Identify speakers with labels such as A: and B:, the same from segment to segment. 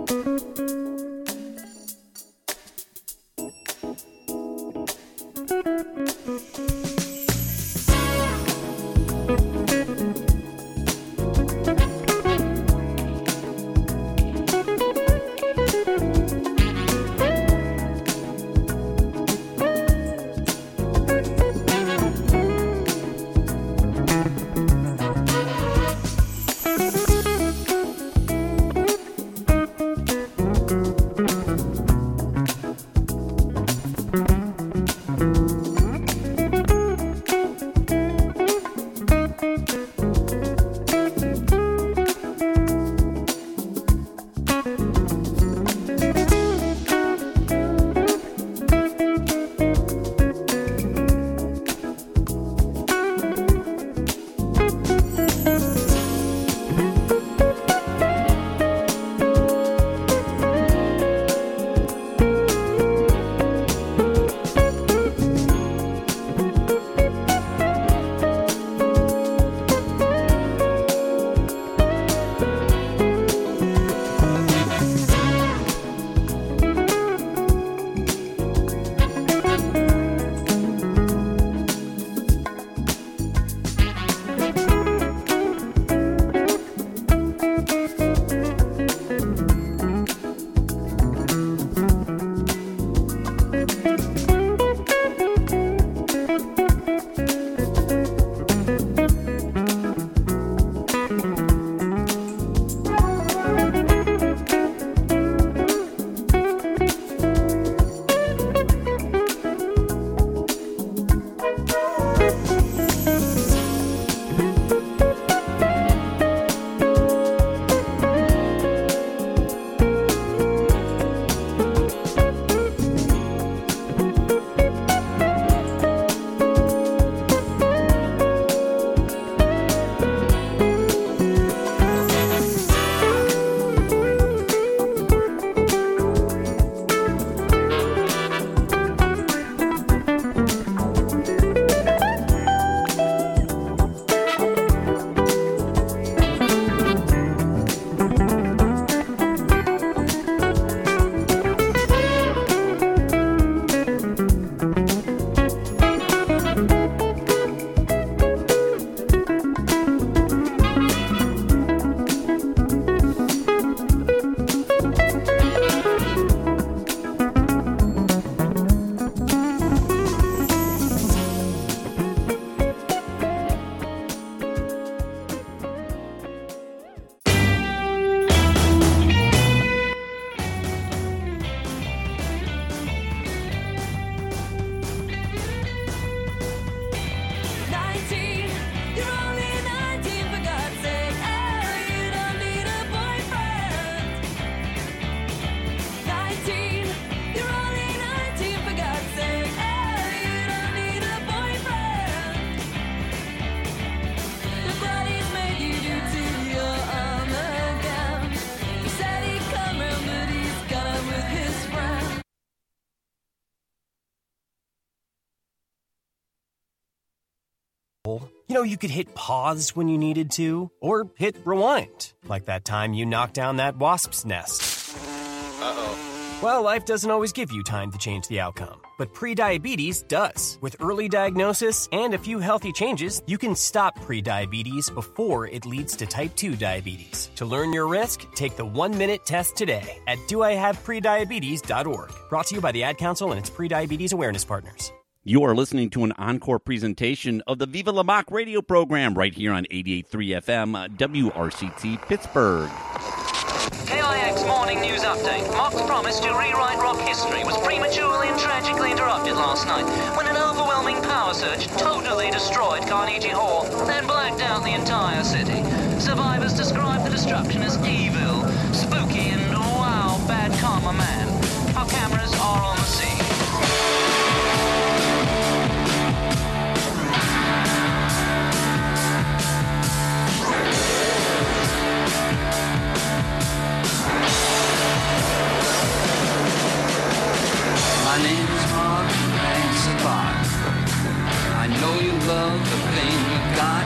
A: You know, you could hit pause when you needed to, or hit rewind, like that time you knocked down that wasp's nest.
B: Uh-oh.
A: Well, life doesn't always give you time to change the outcome, but prediabetes does. With early diagnosis and a few healthy changes, you can stop prediabetes before it leads to type 2 diabetes. To learn your risk, take the 1-minute test today at doihaveprediabetes.org. Brought to you by the Ad Council and its prediabetes awareness partners.
C: You are listening to an encore presentation of the Viva La Mock radio program right here on 88.3 FM, WRCT Pittsburgh.
D: KIX Morning News Update. Mock's promise to rewrite rock history was prematurely and tragically interrupted last night when an overwhelming power surge totally destroyed Carnegie Hall, then blacked out the entire city. Survivors describe the destruction as evil, spooky, and wow, bad karma man. Our cameras are on the scene.
E: My name is Mark, thanks a lot. I know you love the pain you got.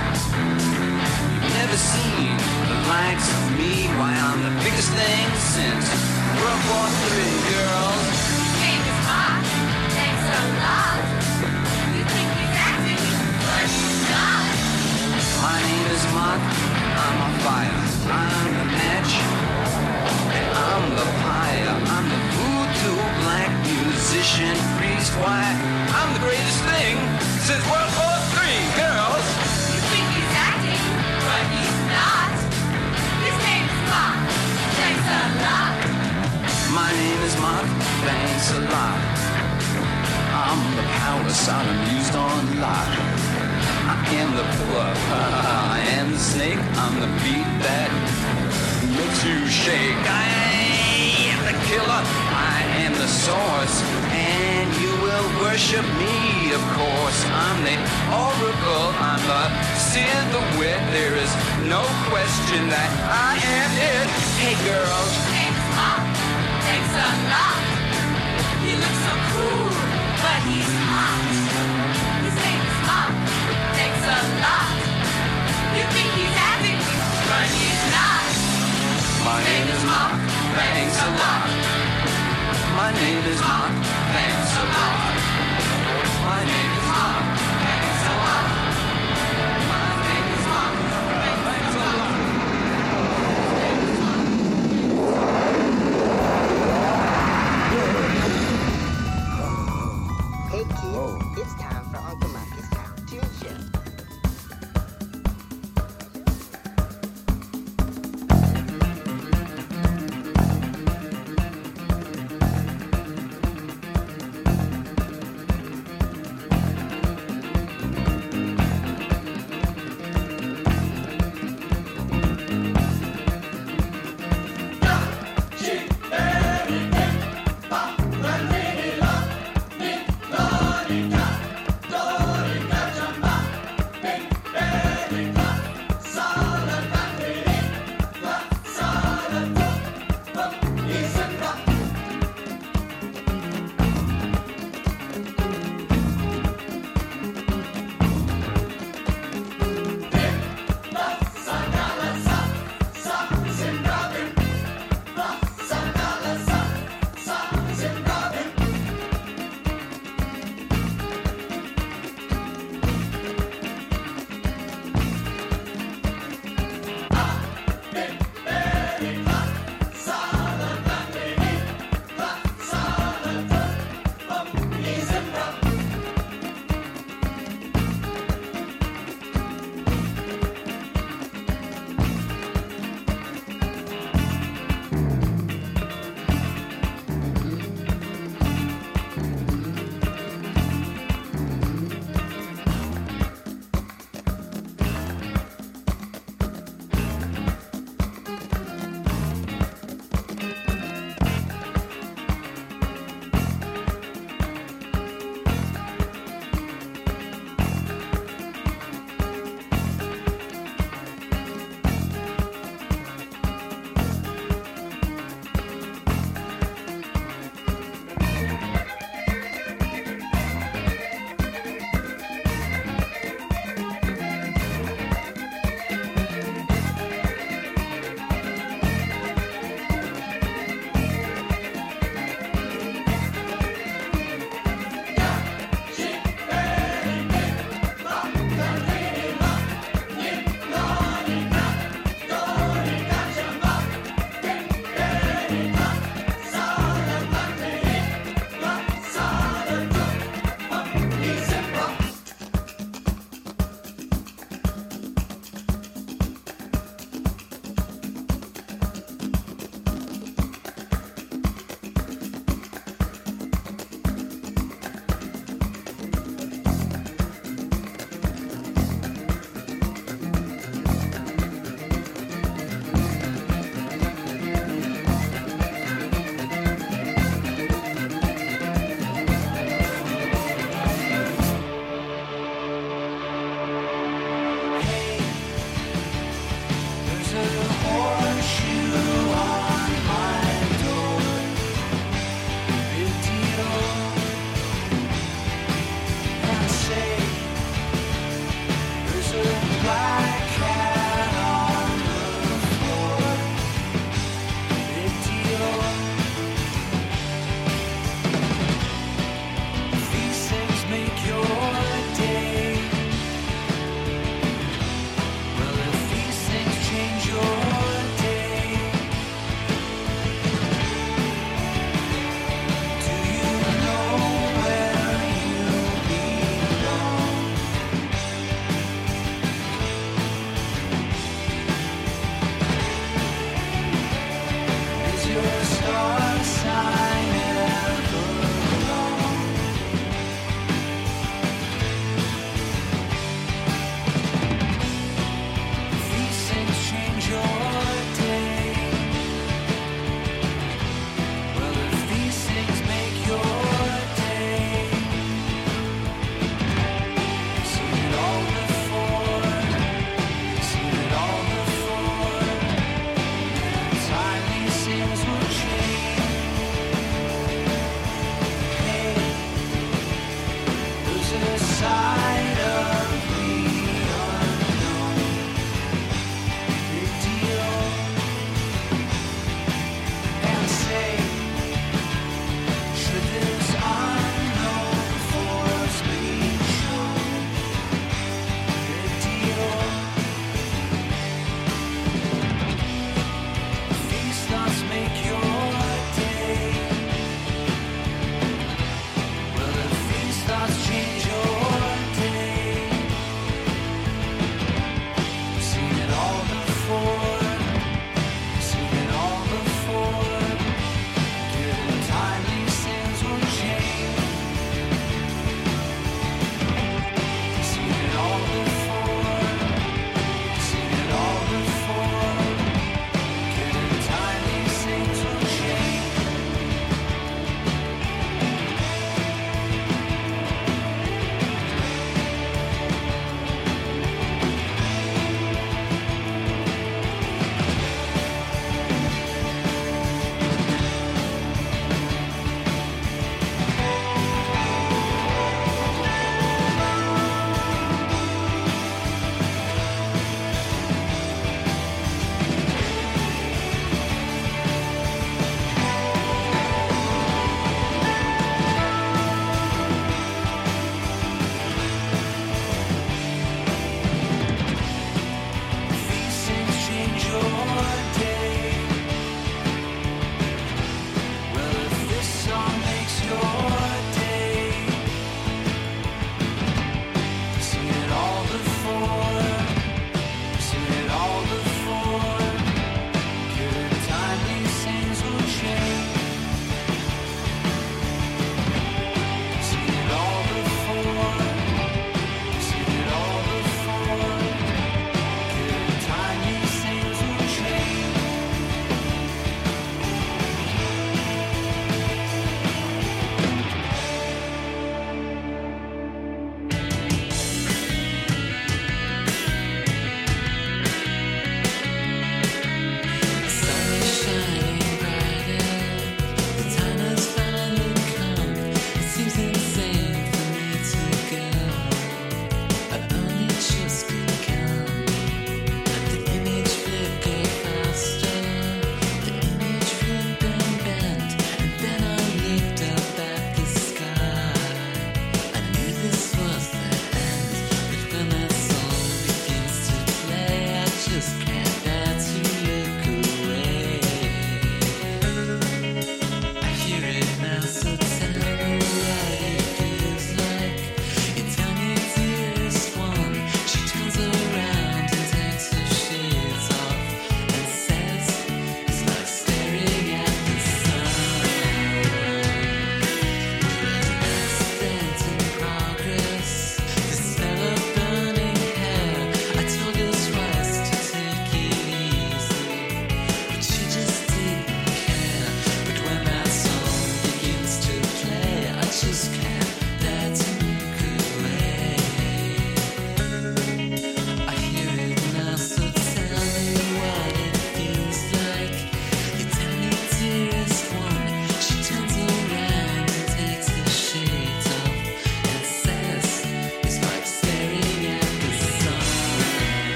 E: You've never seen the likes of me. Why, I'm the biggest thing since World War III, girls.
F: His name is Mark. Thanks a lot. You think he's acting, but he's not.
E: My name is Mark. I'm a fire. I'm the match. And I'm the pyre. I'm the voodoo black musician priest. Why? I'm the greatest thing since World War III, girls.
F: You think he's acting, but he's not. His name is Mark. Thanks a lot.
E: My name is Mark. Thanks a lot. I'm the power Sodom used on Lot. I am the pillar. I am the snake. I'm the beat that makes you shake. I am the killer. I am the source. And you will worship me, of course. I'm the oracle. I'm the seer, the wit. There is no question that I am it. Hey, girls.
F: His name is Mark. Thanks a lot. He looks so cool, but he's hot. His name is Mark. Thanks a lot. You think he's acting, but he's not.
E: My name is Mark. Thanks a lot. My name is Mark. Thanks a lot. My name is Mark. Thanks a lot. My name is Mark. Thanks a lot.
G: Hey kids, it's time for Uncle Marcus Cartoon Show.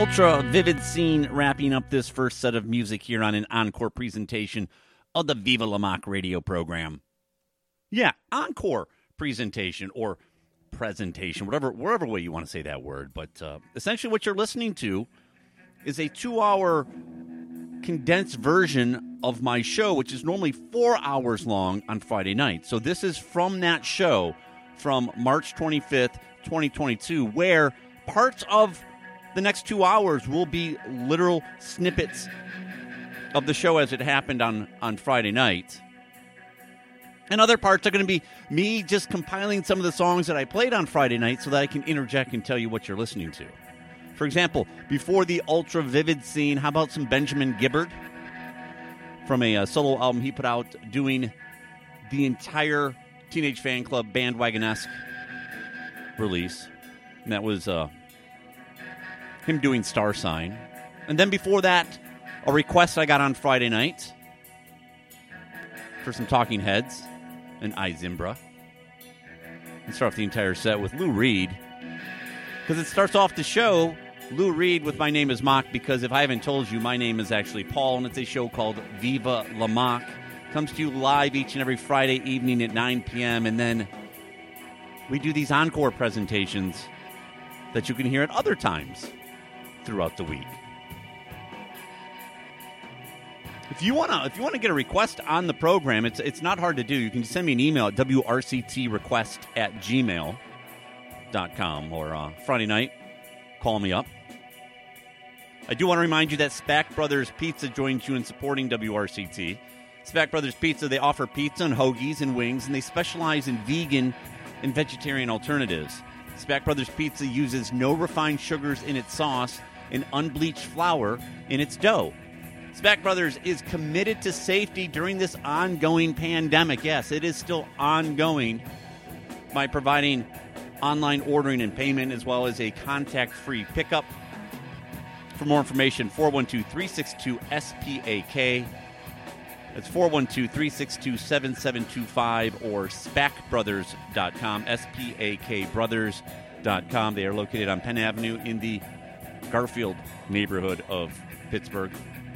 C: Ultra Vivid Scene wrapping up this first set of music here on an encore presentation of the Viva La Mock radio program. Yeah, encore presentation or presentation, whatever way you want to say that word. But essentially what you're listening to is a 2-hour condensed version of my show, which is normally 4 hours long on Friday night. So this is from that show from March 25th, 2022, where parts of the next 2 hours will be literal snippets of the show as it happened on Friday night. And other parts are going to be me just compiling some of the songs that I played on Friday night so that I can interject and tell you what you're listening to. For example, before the Ultra Vivid Scene, how about some Benjamin Gibbard from a solo album he put out doing the entire Teenage Fan Club Bandwagon-esque release. And that was him doing Star Sign. And then before that, a request I got on Friday night for some Talking Heads and I Zimbra. And start off the entire set with Lou Reed. Because it starts off the show, Lou Reed with My Name is Mock, because if I haven't told you, my name is actually Paul, and it's a show called Viva La Mock. Comes to you live each and every Friday evening at 9 p.m., and then we do these encore presentations that you can hear at other times throughout the week. If you want to get a request on the program, it's not hard to do. You can send me an email at wrctrequest@gmail.com or Friday night, call me up. I do want to remind you that Spack Brothers Pizza joins you in supporting WRCT. Spack Brothers Pizza, they offer pizza and hoagies and wings, and they specialize in vegan and vegetarian alternatives. Spack Brothers Pizza uses no refined sugars in its sauce and unbleached flour in its dough. Spack Brothers is committed to safety during this ongoing pandemic. Yes, it is still ongoing by providing online ordering and payment as well as a contact-free pickup. For more information, 412-362-SPAK. That's 412-362-7725 or spackbrothers.com, SPAKbrothers.com. They are located on Penn Avenue in the Garfield neighborhood of Pittsburgh.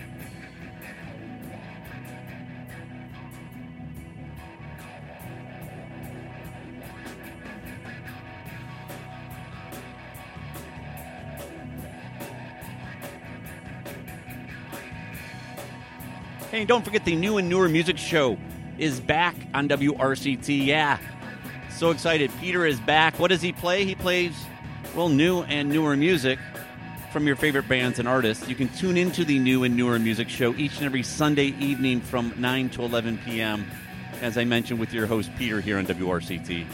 C: Hey, and don't forget the new and newer music show is back on WRCT. Yeah, so excited. Peter is back. What does he play? He plays, well, new and newer music from your favorite bands and artists. You can tune into the new and newer music show each and every Sunday evening from 9 to 11 p.m., as I mentioned, with your host, Peter, here on WRCT.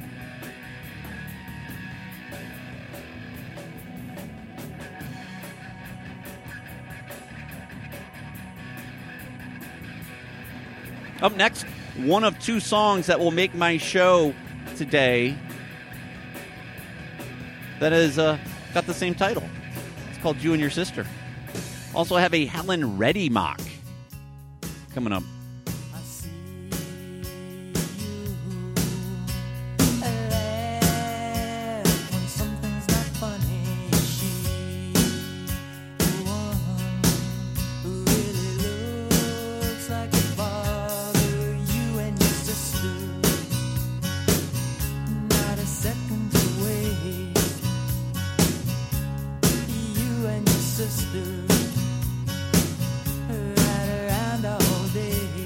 C: Up next, one of two songs that will make my show today that has got the same title. It's called You and Your Sister. Also have a Helen Reddy mock coming up.
H: Sister, right around all day.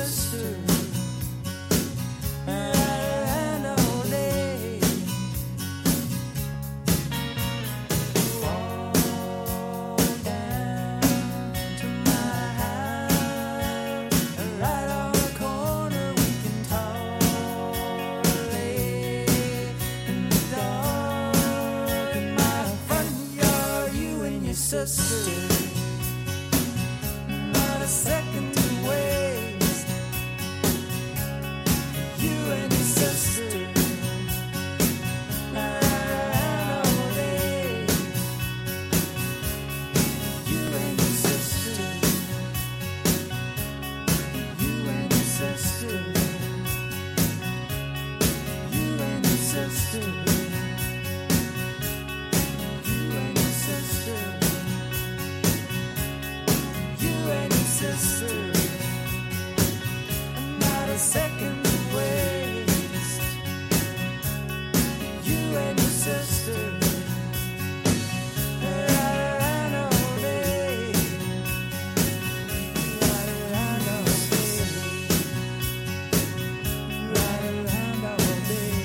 E: sister. And all day. Walk down to my house, and right on the corner we can talk. Lay in the dark in my front yard, you and your sister. Not a second to waste. You and your sister. And all day. You and your sister. You and your sister. You and your sister. You and your sister. You and your sister. Not a second to waste. You and your sister. Right around all day. Right around all day. Right around all day.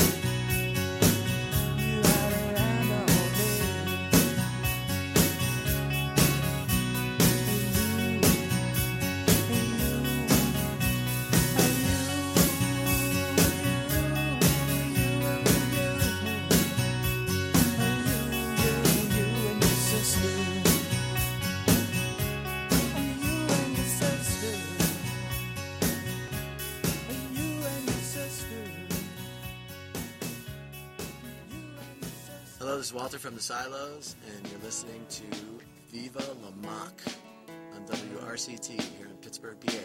E: Right around all day.
H: Hello, this is Walter from the Silos, and you're listening to Viva La Mock on WRCT here in Pittsburgh, PA.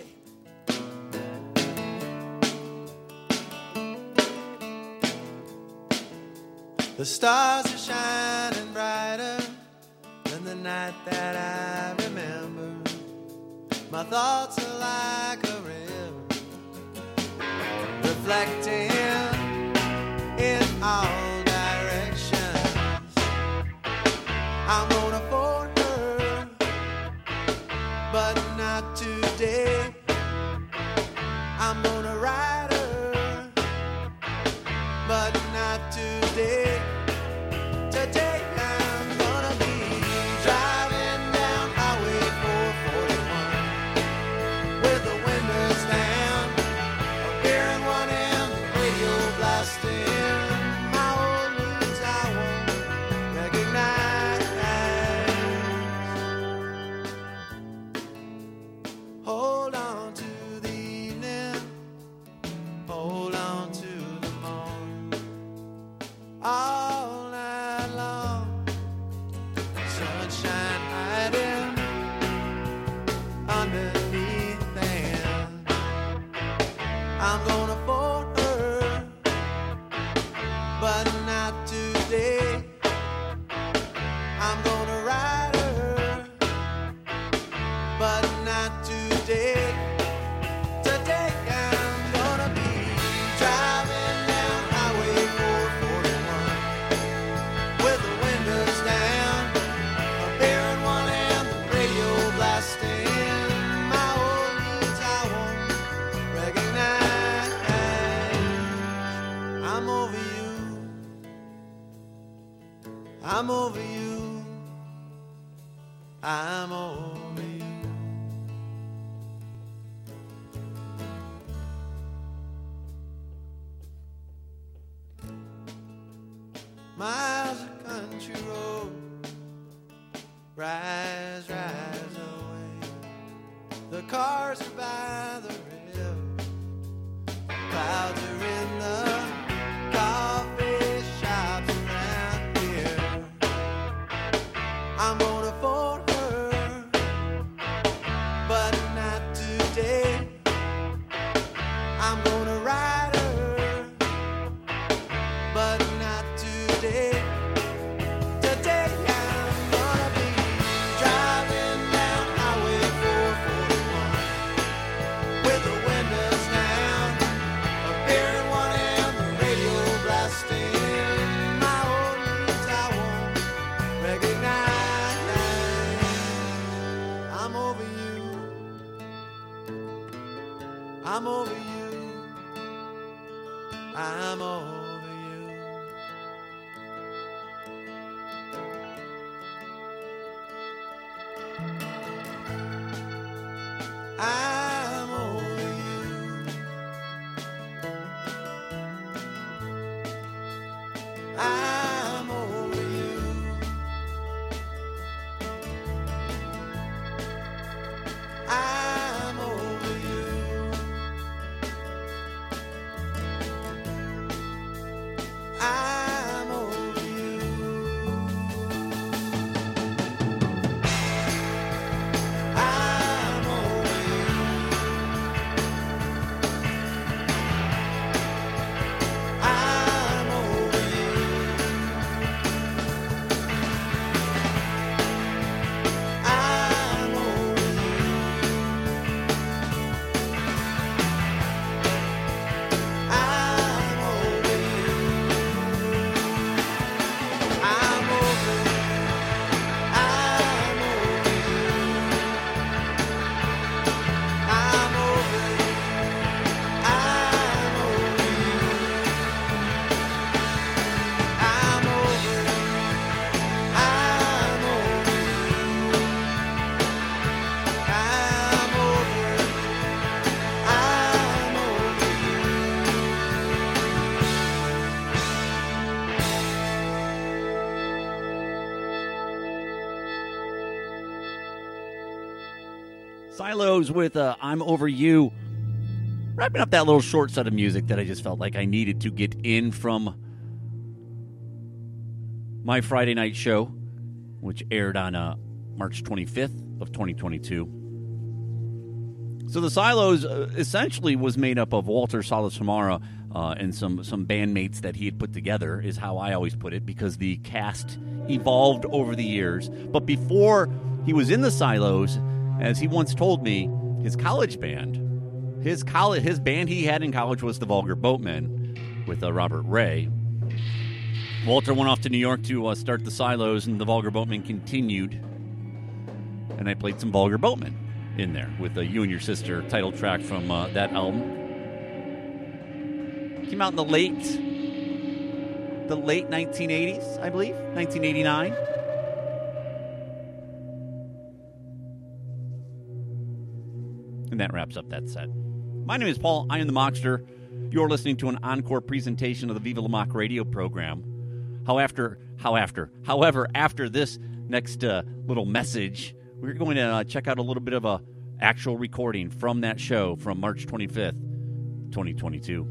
E: The stars are shining brighter than the night that I remember. My thoughts are like a river, reflecting in all directions. I'm gonna phone her, but not today. I'm gonna write her, but not today. Today I'm gonna be driving down Highway 441 with the windows down, a beer in one hand, the radio blasting. My old roots I won't recognize. Hold on to the evening, hold on to the morn. All night long, sunshine hiding underneath them. I'm gonna phone her, but not today. I'm gonna write her, but not today. Today I'm gonna be driving down Highway 441 with the windows down, a beer in one hand, the radio blasting. My old roots I won't recognize. I'm over you. I'm over you. I'm over you. Miles of country road, rise, rise away. The cars are by the river, clouds are in the coffee shops around here. I'm gonna phone her,
I: I'm over you. I'm over you. I'm over you. I'm over you. I'm over you. I'm over you. I'm over you. I'm over you. I'm over
C: Silos with I'm Over You. Wrapping up that little short set of music that I just felt like I needed to get in from my Friday night show, which aired on March 25th of 2022. So the Silos essentially was made up of Walter Salas Hamara and some bandmates that he had put together, is how I always put it, because the cast evolved over the years. But before he was in the Silos, as he once told me, his college band, his band he had in college was the Vulgar Boatmen with Robert Ray. Walter went off to New York to start the Silos, and the Vulgar Boatmen continued. And I played some Vulgar Boatmen in there with You and Your Sister title track from that album. Came out in the late 1980s, I believe, 1989. And that wraps up that set. My name is Paul. I am the Mockster. You're listening to an encore presentation of the Viva La Mock radio program. However, after this next little message, we're going to check out a little bit of a actual recording from that show from March 25th, 2022.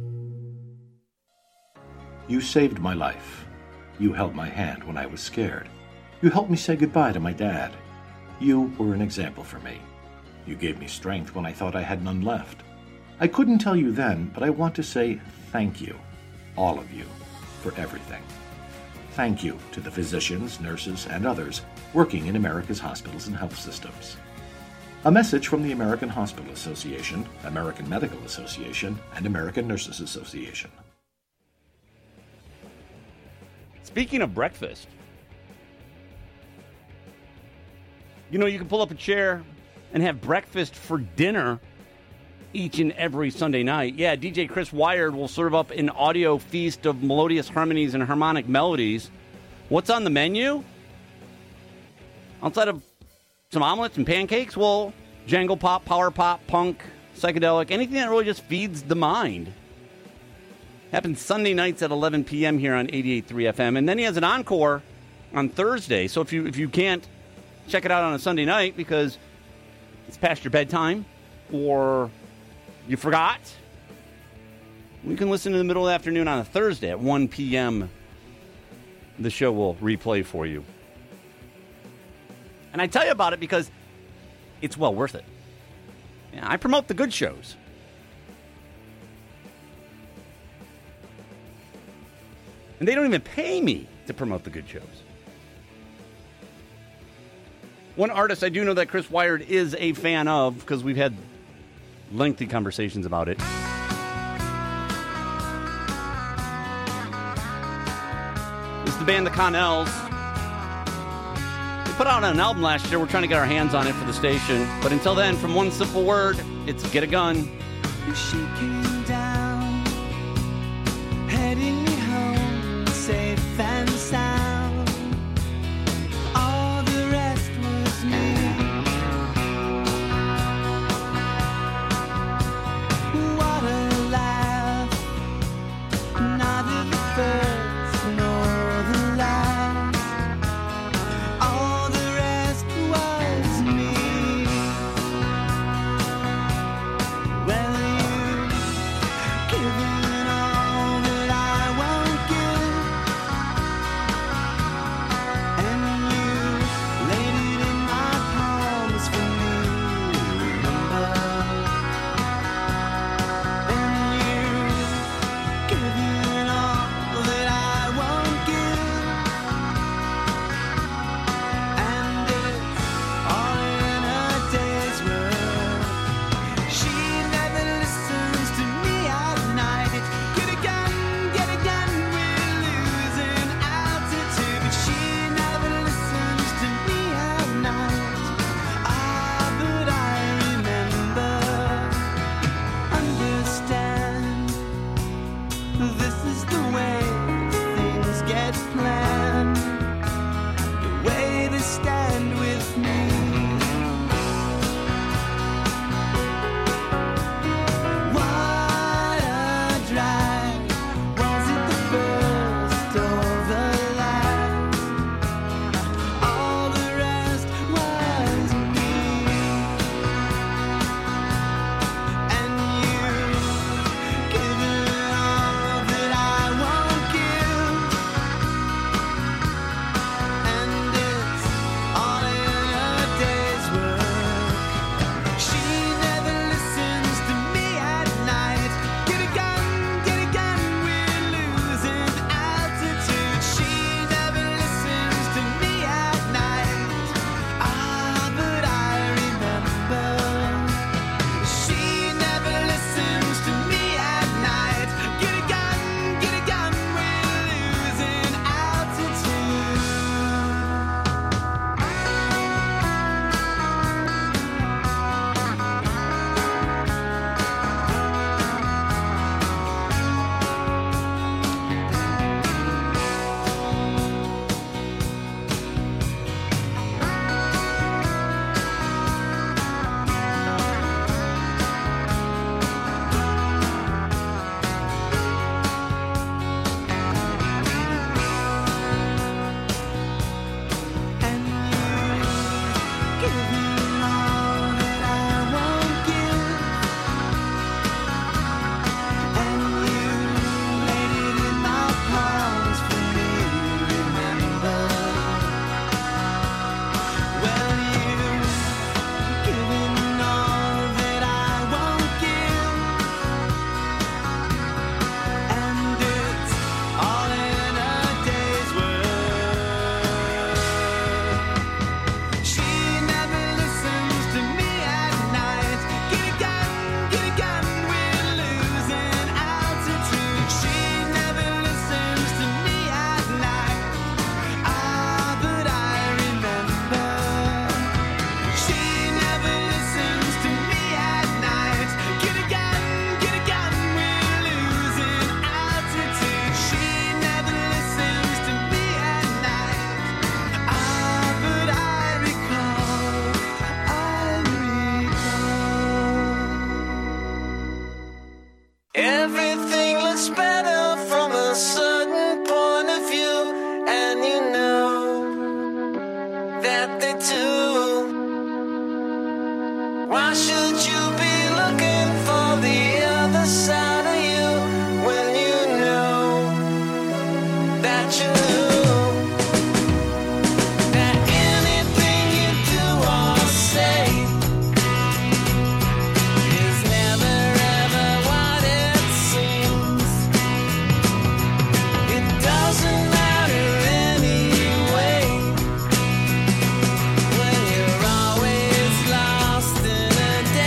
J: You saved my life. You held my hand when I was scared. You helped me say goodbye to my dad. You were an example for me. You gave me strength when I thought I had none left. I couldn't tell you then, but I want to say thank you, all of you, for everything. Thank you to the physicians, nurses, and others working in America's hospitals and health systems. A message from the American Hospital Association, American Medical Association, and American Nurses Association.
C: Speaking of breakfast, you know, you can pull up a chair and have breakfast for dinner each and every Sunday night. Yeah, DJ Chris Wired will serve up an audio feast of melodious harmonies and harmonic melodies. What's on the menu? Outside of some omelets and pancakes, well, jangle pop, power pop, punk, psychedelic, anything that really just feeds the mind. Happens Sunday nights at 11 p.m. here on 88.3 FM. And then he has an encore on Thursday. So if you can't check it out on a Sunday night because it's past your bedtime or you forgot, we can listen in the middle of the afternoon on a Thursday at 1 p.m. The show will replay for you. And I tell you about it because it's well worth it. Yeah, I promote the good shows. And they don't even pay me to promote the good shows. One artist I do know that Chris Wired is a fan of, because we've had lengthy conversations about it, is the band The Connells. They put out an album last year. We're trying to get our hands on it for the station. But until then, from one simple word, it's get a gun.
I: She came down, heading me home, safe and sound. All the rest was me. What a laugh, neither the first nor the last. All the rest was me. Well, you've given all that I won't give, and you laid it in my palms for me to remember. And you've given all that I won't give, and it's all in a day's work. She never listens to me at night. Get a gun, we're losing altitude. But she never listens to me at night. Ah, but I remember, understand. This is the way things get planned. The way they stand with me. What a drag. Was it the first or the last? All the rest was me. And you've given all that I won't give, and it's all in a day's work. She never listens to me at night. Get a gun, we're losing altitude. She never listens to me at night. Ah, but I remember. She never listens to me at night. Get a gun, we're losing altitude. And you've given all that I won't give, and you laid it in my palms for me to remember. Well, you've given all that I won't give, and it's all in a day's work. She never listens to me at night. Get a gun, we're losing altitude. She never listens to me at night. Ah, but I remember. She never listens to me at night. Get a gun, we're losing altitude. She never listens to me at night. Ah, but I recall. Everything looks better from a certain point of view, and you know that they do. Why should you be looking for the other side of you when you know that you knew that anything you do or say is never ever what it seems? It doesn't matter anyway when you're always lost in a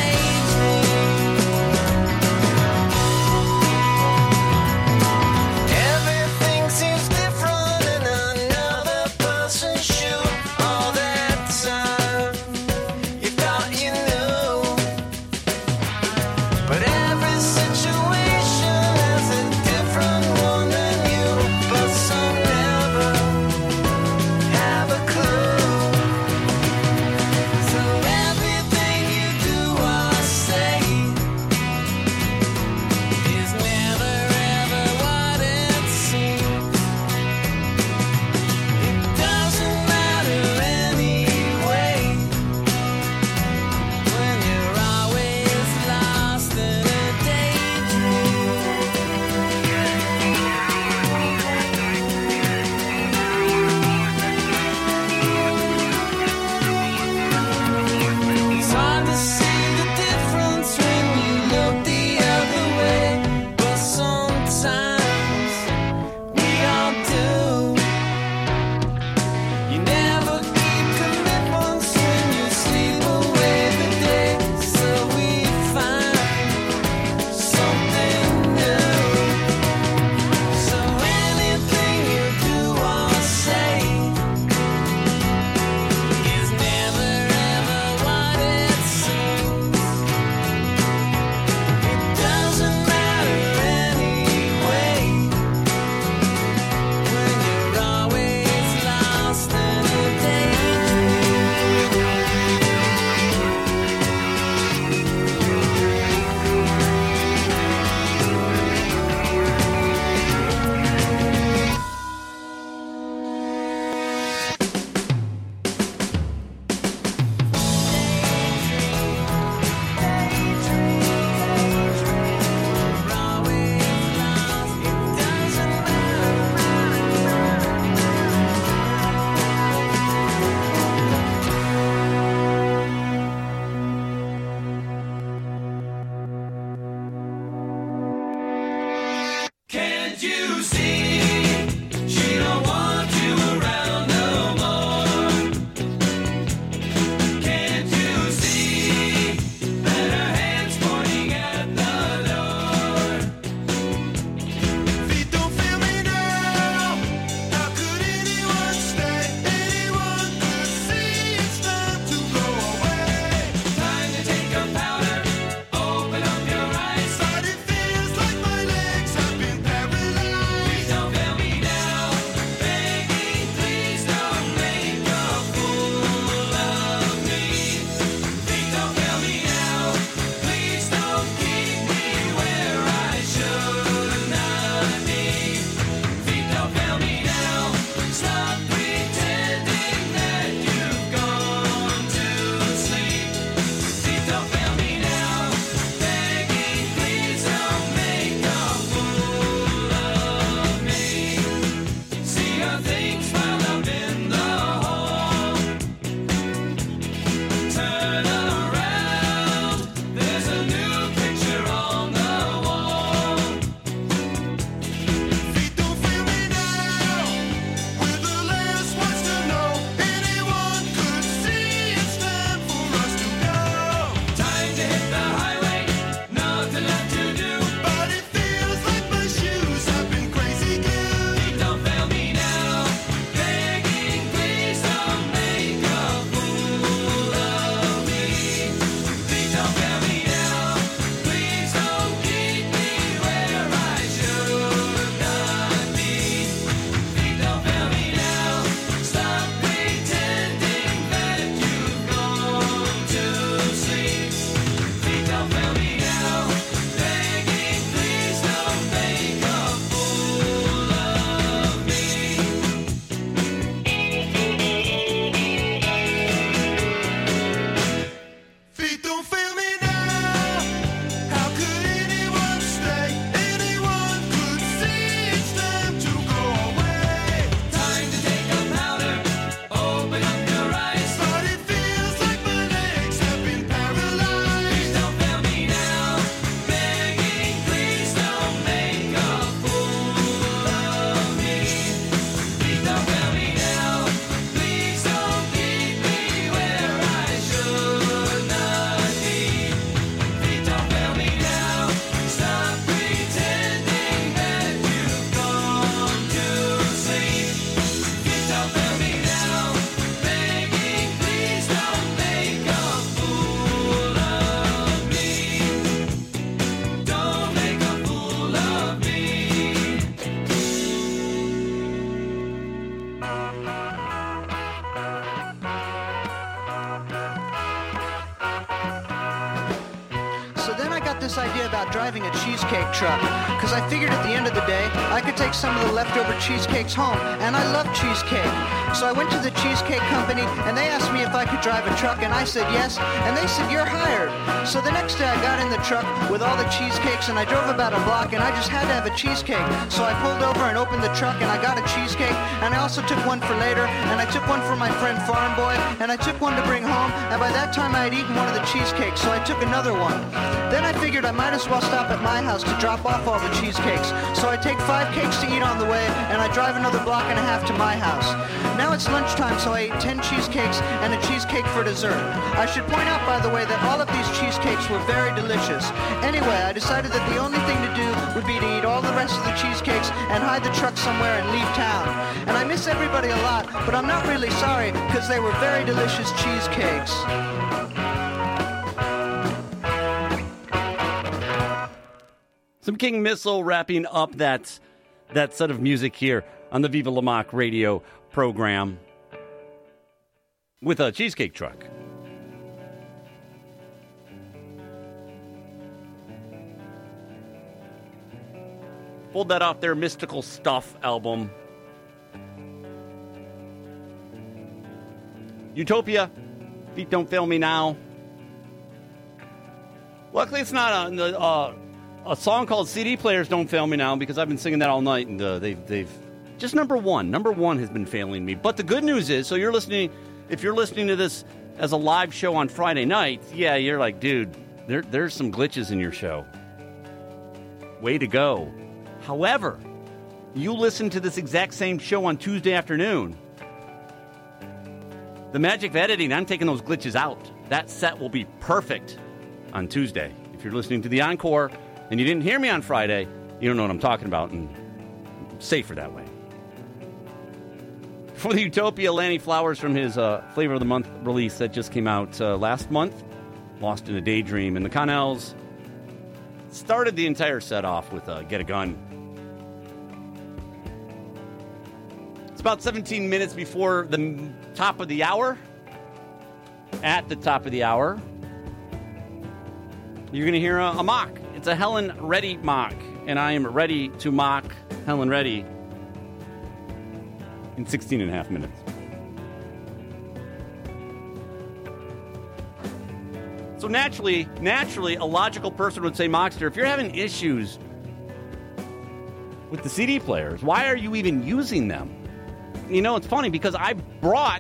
K: I got this idea about driving a cheesecake truck, because I figured at the end of the day, I could take some of the leftover cheesecakes home, and I love cheesecake. So I went to the cheesecake company, and they asked me if I could drive a truck, and I said yes, and they said, you're hired. So the next day I got in the truck with all the cheesecakes, and I drove about a block, and I just had to have a cheesecake. So I pulled over and opened the truck, and I got a cheesecake, and I also took one for later, and I took one for my friend Farm Boy, and I took one to bring home, and by that time I had eaten one of the cheesecakes, so I took another one. Then I figured I might as well stop at my house to drop off all the cheesecakes. So I take 5 cakes to eat on the way, and I drive another block and a half to my house. Now it's lunchtime, so I ate 10 cheesecakes and a cheesecake for dessert. I should point out, by the way, that all of these cheesecakes were very delicious. Anyway, I decided that the only thing to do would be to eat all the rest of the cheesecakes and hide the truck somewhere and leave town. And I miss everybody a lot, but I'm not really sorry, because they were very delicious cheesecakes.
C: Some King Missile wrapping up that set of music here on the Viva La Mock radio program with a cheesecake truck. Pulled that off their Mystical Stuff album. Utopia, Feet Don't Fail Me Now. Luckily, it's not a song called CD Players Don't Fail Me Now, because I've been singing that all night, and they've just number one has been failing me. But the good news is, if you're listening to this as a live show on Friday night, yeah, you're like, dude, there's some glitches in your show. Way to go. However, you listen to this exact same show on Tuesday afternoon. The magic of editing, I'm taking those glitches out. That set will be perfect on Tuesday. If you're listening to the encore and you didn't hear me on Friday, you don't know what I'm talking about, and safer that way. For the Utopia, Lanny Flowers from his Flavor of the Month release that just came out last month, Lost in a Daydream. And the Connells started the entire set off with Get a Gun. It's about 17 minutes before the top of the hour. At the top of the hour, you're going to hear a mock. It's a Helen Reddy mock, and I am ready to mock Helen Reddy in 16 and a half minutes. So naturally, a logical person would say, Mockster, if you're having issues with the CD players, why are you even using them? You know, it's funny because I pulled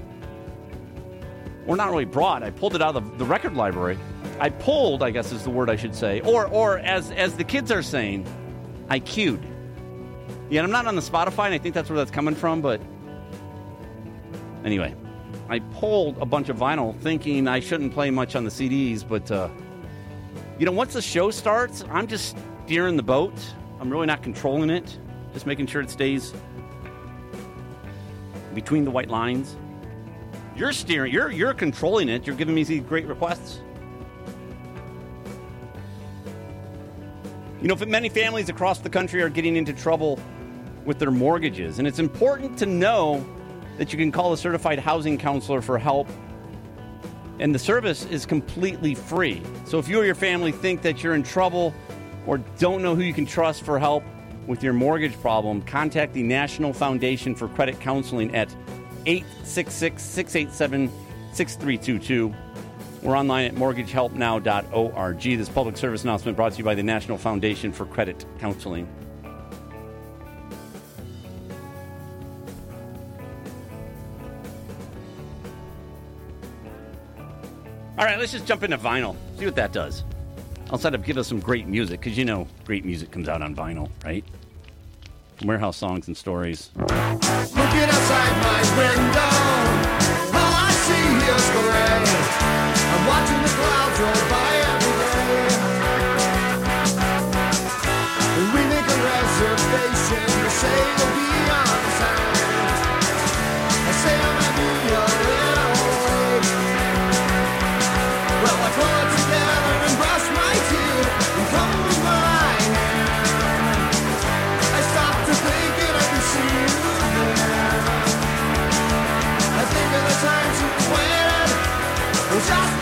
C: it out of the record library. I pulled, I guess is the word I should say, or as the kids are saying, I queued. Yeah, I'm not on the Spotify, and I think that's where that's coming from, but anyway, I pulled a bunch of vinyl thinking I shouldn't play much on the CDs, but, once the show starts, I'm just steering the boat. I'm really not controlling it, just making sure it stays between the white lines. You're steering, you're controlling it. You're giving me these great requests. Many families across the country are getting into trouble with their mortgages, and it's important to know that you can call a certified housing counselor for help, and the service is completely free. So if you or your family think that you're in trouble or don't know who you can trust for help with your mortgage problem, contact the National Foundation for Credit Counseling at 866-687-6322. We're online at mortgagehelpnow.org. This public service announcement brought to you by the National Foundation for Credit Counseling. All right, let's just jump into vinyl. See what that does. Outside of give us some great music, because great music comes out on vinyl, right? Warehouse Songs and Stories.
I: Looking outside my window, all I see is gray. I'm watching the clouds roll by every day. And we make a reservation to say that we are the same. I say I might be a little late. Well, I pull it together and brush my teeth and comb my hair. I stop to think and I can see you there. I think of the times you went and just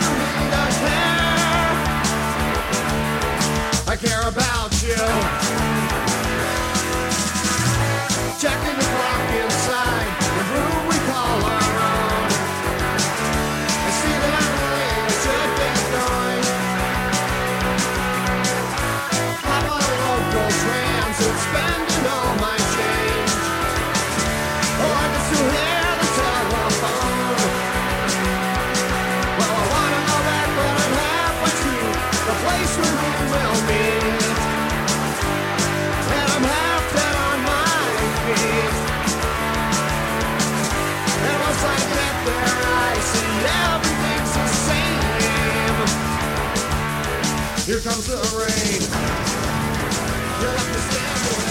L: Here comes the rain. You left me standing.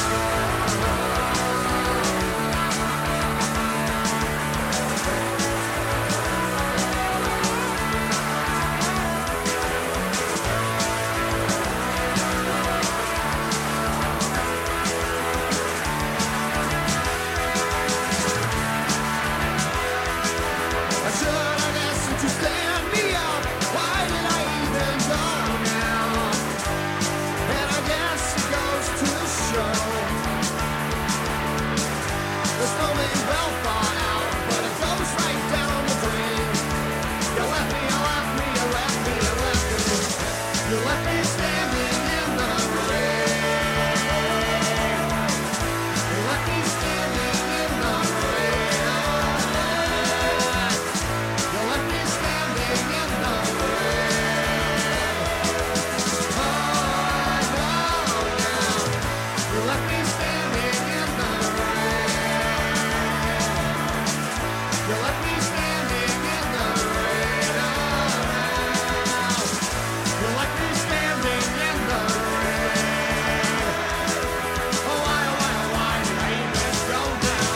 L: I should have asked you to stand me up. Why did I even go now? And I guess it goes to show. The snowman well thought out, but it goes right down the drain. You left me, you left me, you left me, you left me. You left me standing in the rain. You left me standing in the rain. You left me standing in the rain. Oh, no, no. You left me standing in the rain. You left me standing in the rain. Oh, no. You left me standing in the rain. Oh, why did I even go down?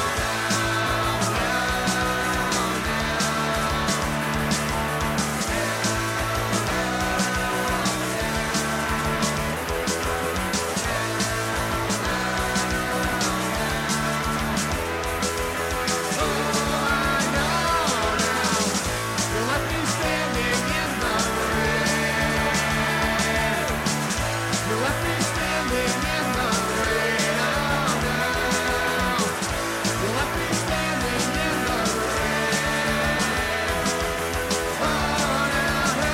L: You left me standing in the rain. You left me standing in the rain. Oh, no. You left me standing in the rain. Oh, no.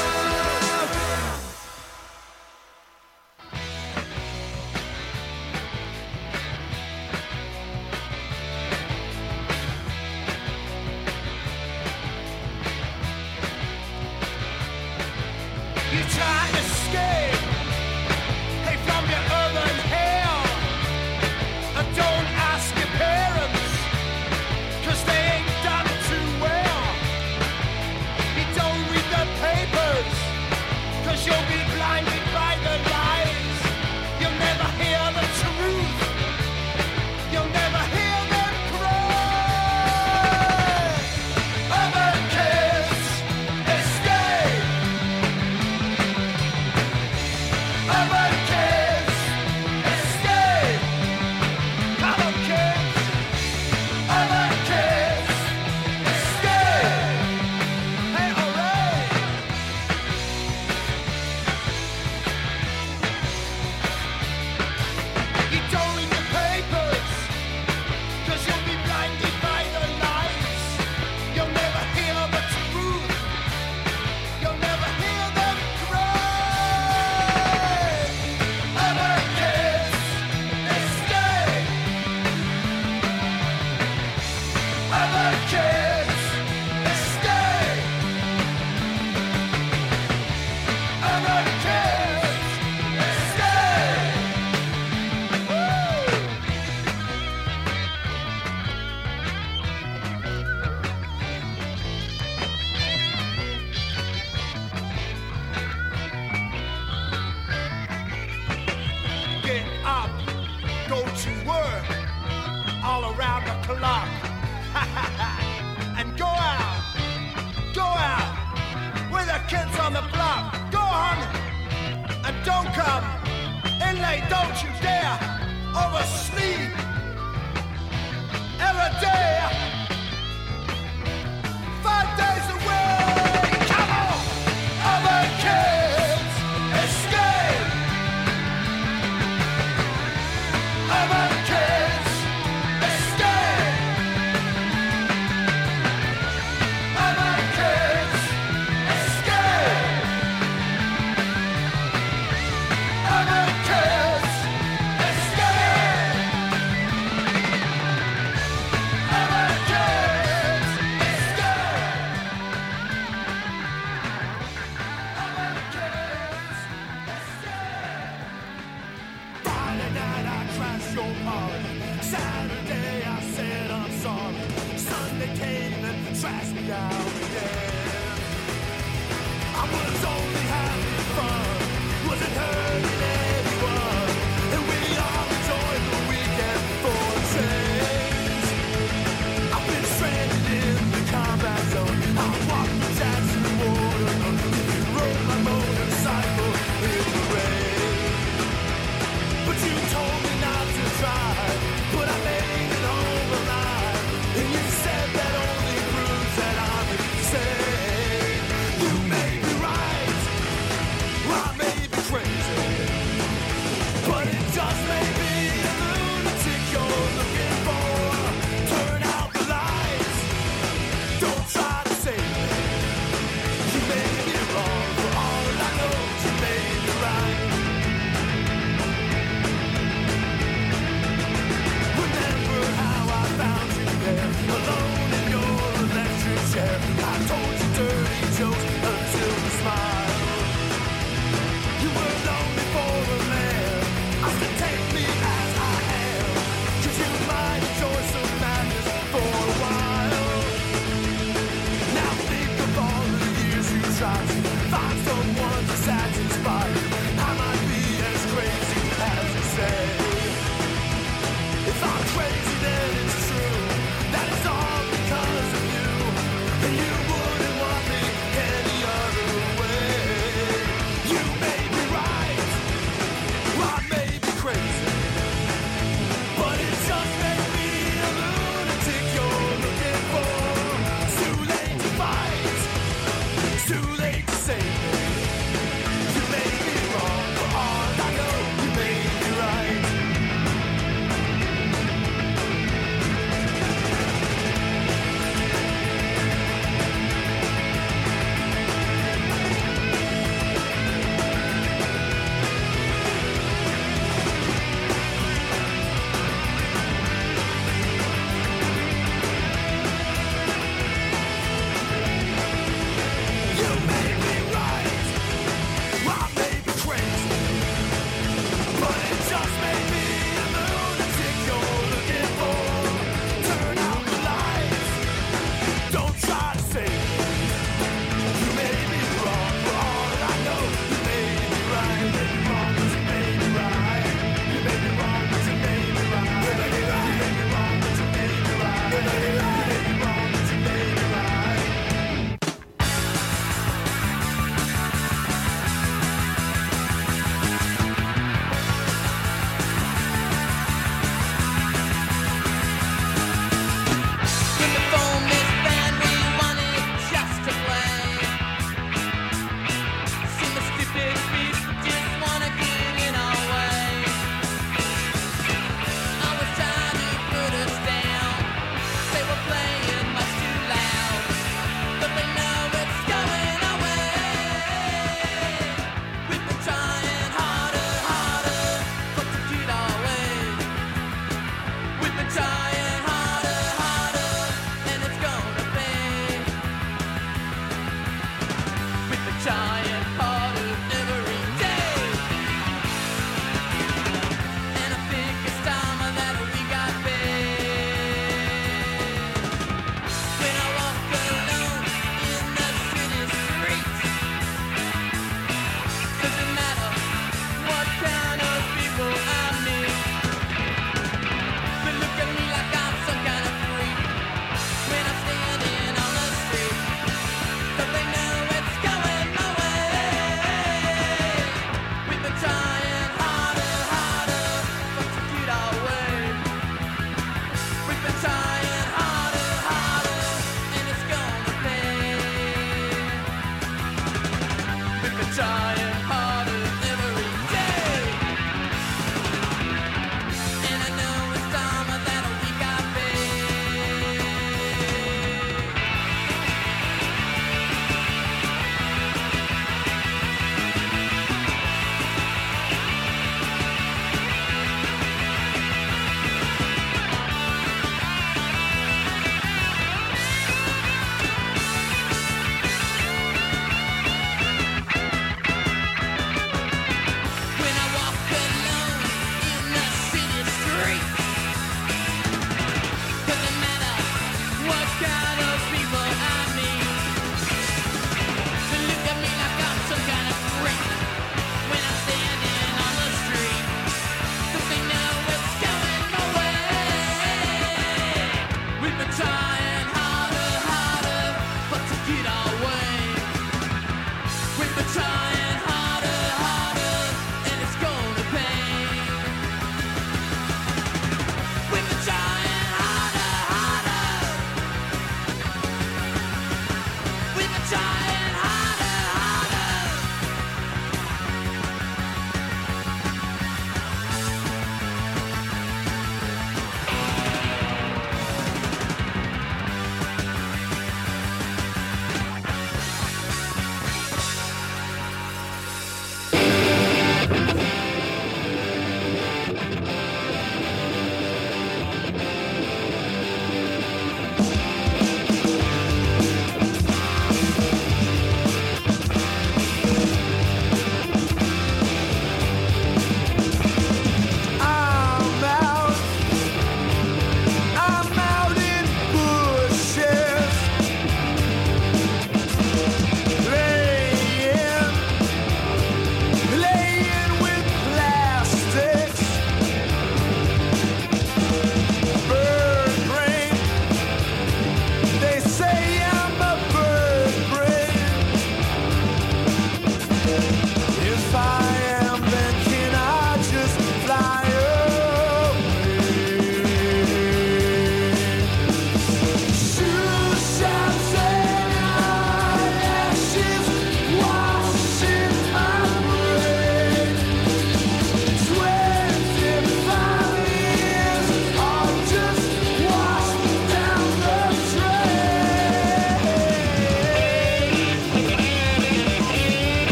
L: You try to escape, hey, from your urban hell. Don't ask your parents, 'cause they ain't done too well. You don't read the papers, 'cause you'll be blinded by the lies. You'll never hear the truth. You'll never hear them cry. Other kids escape. Other kids escape. Come on, kids. Other kids escape. Hey, alright. You don't read the papers, 'cause you'll be blinded by the lies. You'll never hear the truth. You'll never hear them cry. Other kids escape. Other kids escape. Other kids escape. Woo! Get up, go to work, all around the clock. And go out with the kids on the block. Go on, and don't come in late, don't you dare oversleep. Every day, 5 days a week. Come on, other kids escape. Other kids escape. Other kids escape. Other kids escape. Other kids trashed me out again. I was only happy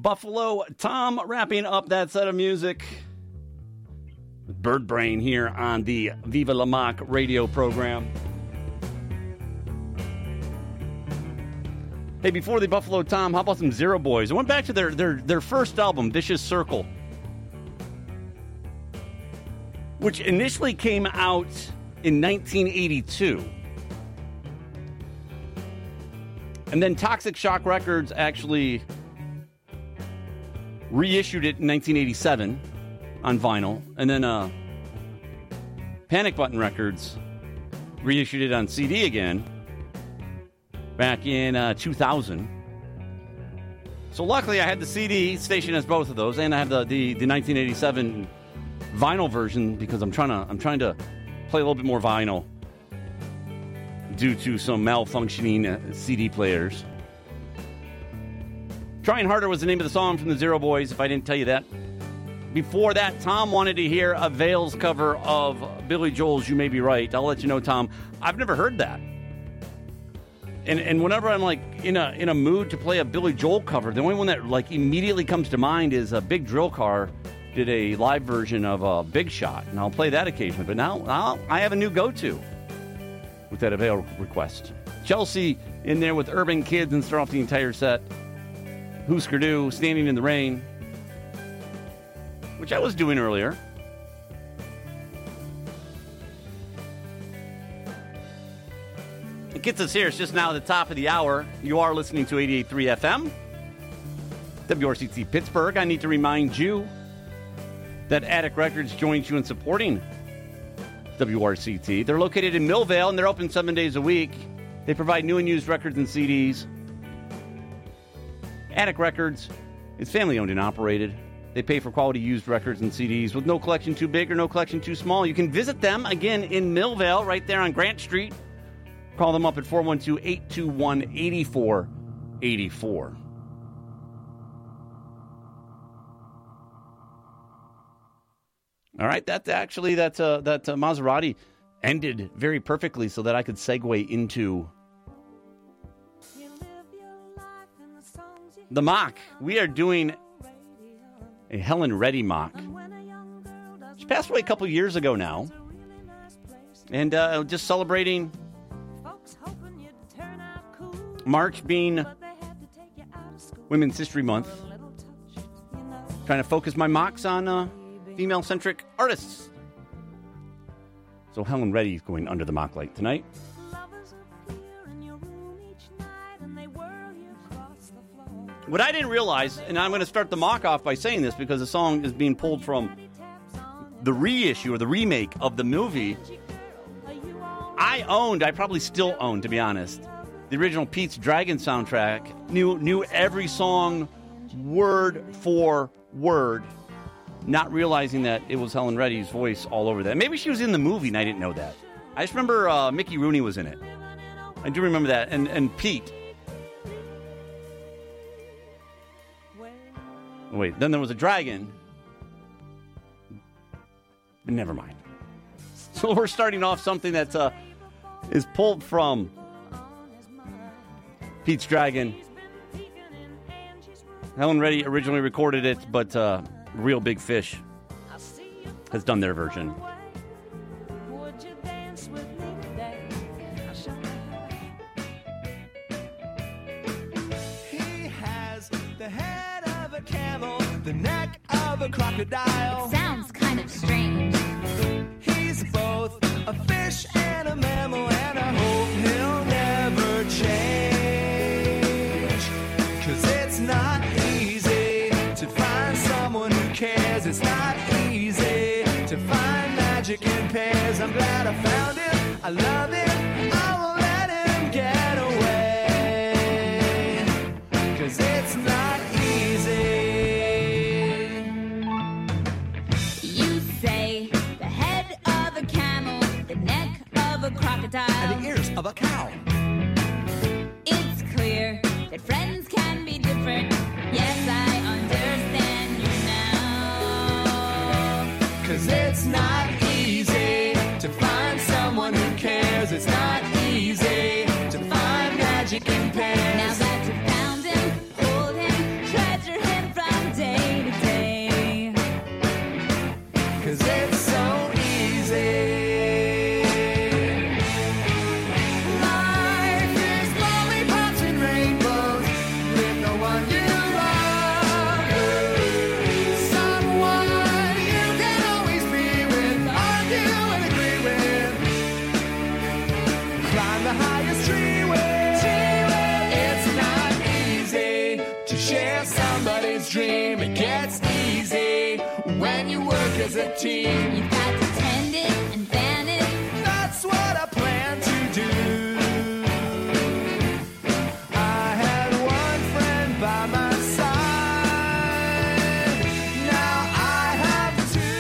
C: Buffalo Tom wrapping up that set of music. Bird Brain here on the Viva La Mock radio program. Hey, before the Buffalo Tom, how about some Zero Boys? I went back to their first album, Vicious Circle, which initially came out in 1982. And then Toxic Shock Records actually reissued it in 1987 on vinyl. And then Panic Button Records reissued it on CD again back in 2000. So luckily I had the CD, station has both of those, and I have the 1987 vinyl version because I'm trying to play a little bit more vinyl due to some malfunctioning CD players. Trying Harder was the name of the song from the Zero Boys, if I didn't tell you that. Before that, Tom wanted to hear a Veils cover of Billy Joel's You May Be Right. I'll let you know, Tom, I've never heard that. And whenever I'm like in a mood to play a Billy Joel cover, the only one that like immediately comes to mind is a Big Drill Car did a live version of Big Shot, and I'll play that occasionally. But now I have a new go-to with that Avail request. Chelsea in there with Urban Kids and start off the entire set. Husker Du, Standing in the Rain, which I was doing earlier. It gets us here. It's just now at the top of the hour. You are listening to 88.3 FM, WRCT Pittsburgh. I need to remind you that Attic Records joins you in supporting WRCT. They're located in Millvale, and they're open 7 days a week. They provide new and used records and CDs. Attic Records is family-owned and operated. They pay for quality used records and CDs with no collection too big or no collection too small. You can visit them, again, in Millvale, right there on Grant Street. Call them up at 412-821-8484. All right, that Maserati ended very perfectly so that I could segue into the mock. We are doing a Helen Reddy mock. She passed away a couple years ago now. And just celebrating March being Women's History Month. Trying to focus my mocks on female-centric artists. So Helen Reddy is going under the mock light tonight. What I didn't realize, and I'm going to start the mock off by saying this because the song is being pulled from the reissue or the remake of the movie. I probably still own, to be honest, the original Pete's Dragon soundtrack. Knew every song word for word, not realizing that it was Helen Reddy's voice all over that. Maybe she was in the movie and I didn't know that. I just remember Mickey Rooney was in it. I do remember that. And Pete. Wait, then there was a dragon. Never mind. So we're starting off something that is pulled from Pete's Dragon. Helen Reddy originally recorded it, but Real Big Fish has done their version.
L: He has the head of a camel, the neck of a crocodile.
F: It sounds kind of strange.
L: He's both a fish and a mammal, and I hope he'll never change. 'Cause it's not easy to find someone who cares. It's not easy to find magic in pairs. I'm glad I found him. I love him. I won't let him get away. 'Cause it's not easy.
F: You say the head of a camel, the neck of a crocodile,
L: And the ears of a cow.
F: It's clear that friends can be different. Yes, I understand you now.
L: 'Cause it's not easy to find someone who cares. It's not When you work as a team,
F: You've got to tend it and fan it.
L: that's what I plan to do. I had one friend by my side. Now I have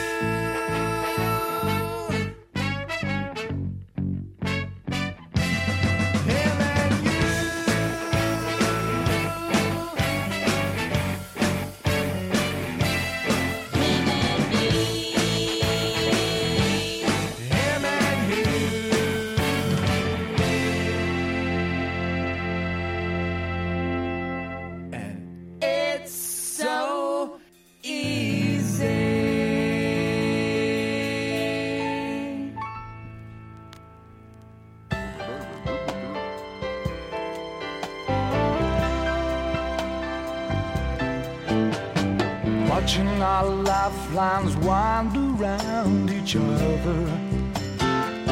L: two. Him and him and you. And it's so easy. Watching our lifelines wind around each other.